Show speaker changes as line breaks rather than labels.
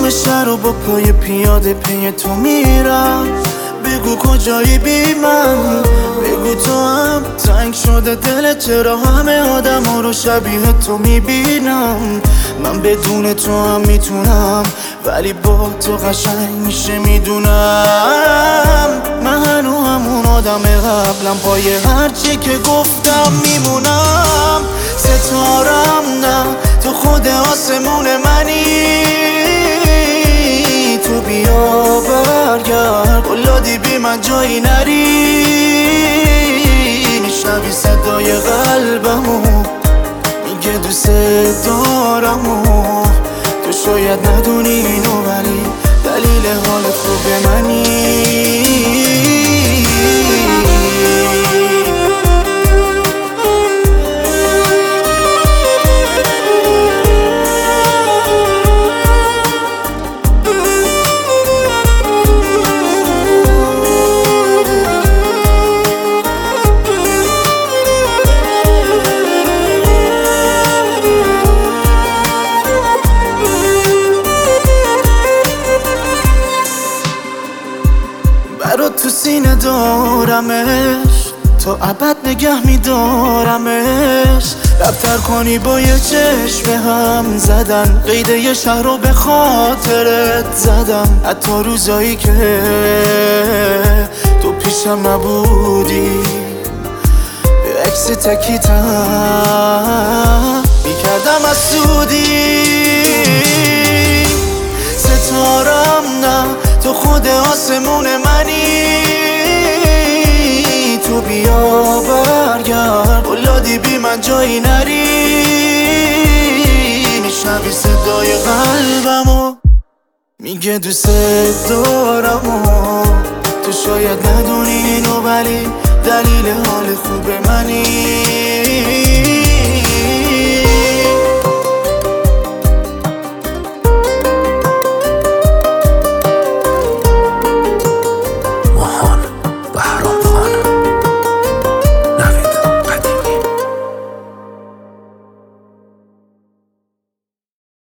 تمام شهر و با پای پیاده پی تو میرم. بگو کجایی بی من، بگو تو هم تنگ شده دلت، چرا همه آدم ها رو شبیه تو میبینم. من بدون تو هم میتونم، ولی با تو قشنگ میشه میدونم. من هنو همون آدم قبلم، پای هرچی که گفتم میمونم. ستارم نه، تو خود آسمون منی. تو بیا برگرد، قلادی بی من جایی نری. میشنوی صدای قلبمو میگه دوست دارمو. تو شاید ندونی اینو، ولی دلیل حال خوب منی. برات تو سینه دارمش، تا ابد نگه میدارمش. رفتر کنی با یه چشم هم زدن، قید یه شهر رو به خاطرت زدم. حتی روزایی که تو پیشم نبودی، به عکس تکیتم میکردم از سودی. ستارم نه، تو خود آسمون منی. تو بیا برگرد، قلادی بی من جایی نری. میشنوی صدای قلبمو میگه دوست دارمو. تو شاید ندونی اینو، ولی دلیل حال خوب منی.